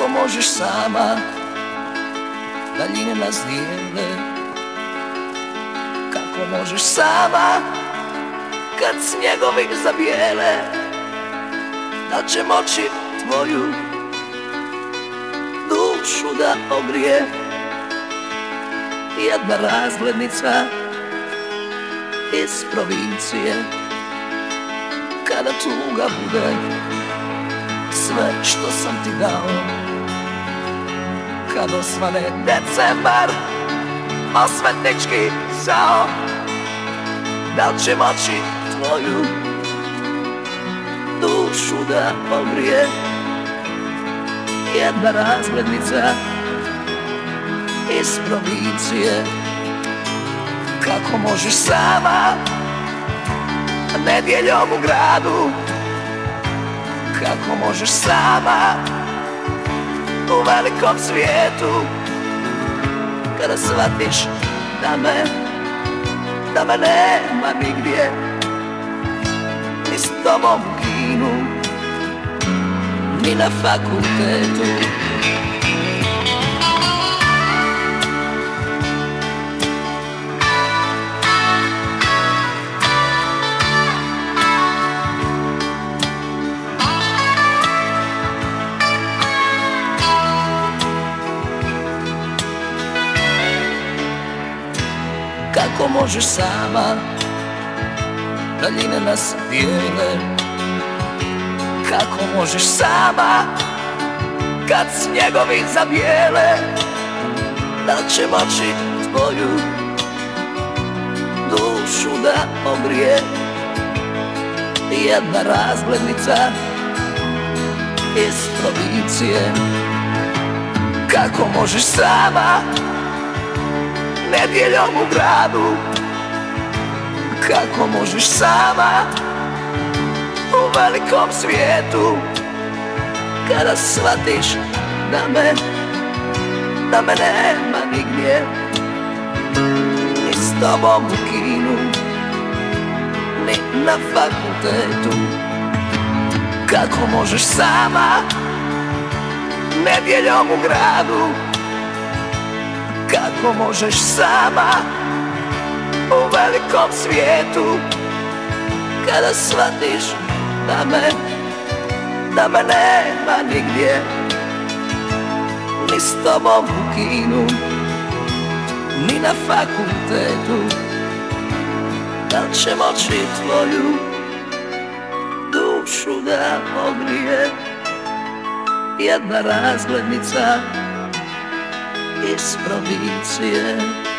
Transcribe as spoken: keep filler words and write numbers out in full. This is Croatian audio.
Kako možeš sama, daljine nas dijele. Kako možeš sama, kad snjegovi zabijele. Da će moći tvoju dušu da ogrije jedna razglednica iz provincije. Kada tuga bude sve što sam ti dao, kad osvane decembar osvetnički sao, da li će moći tvoju dušu da ogrije jedna razglednica iz provincije. Kako možeš sama nedjeljom u gradu, kako možeš sama u velikom svijetu, kada shvatiš da me, da me nema nigdje, ni s tobom u kinu, ni na fakultetu. Kako možeš sama, daljine nas dijele. Kako možeš sama, kad snjegovi zabijele. Da li će moći tvoju dušu da ogrije jedna razglednica iz provincije. Kako možeš sama nedjeljom u gradu, kako možeš sama u velikom svijetu, kada shvatiš da me, da me nema nigdje, ni s tobom u kinu, ni na fakultetu. Kako možeš sama nedjeljom u gradu, kako možeš sama u velikom svijetu, kada shvatiš da me, da me nema nigdje, ni s tobom u kinu, ni na fakultetu. Da li će moći tvoju dušu da ogrije jedna razglednica iz provincije.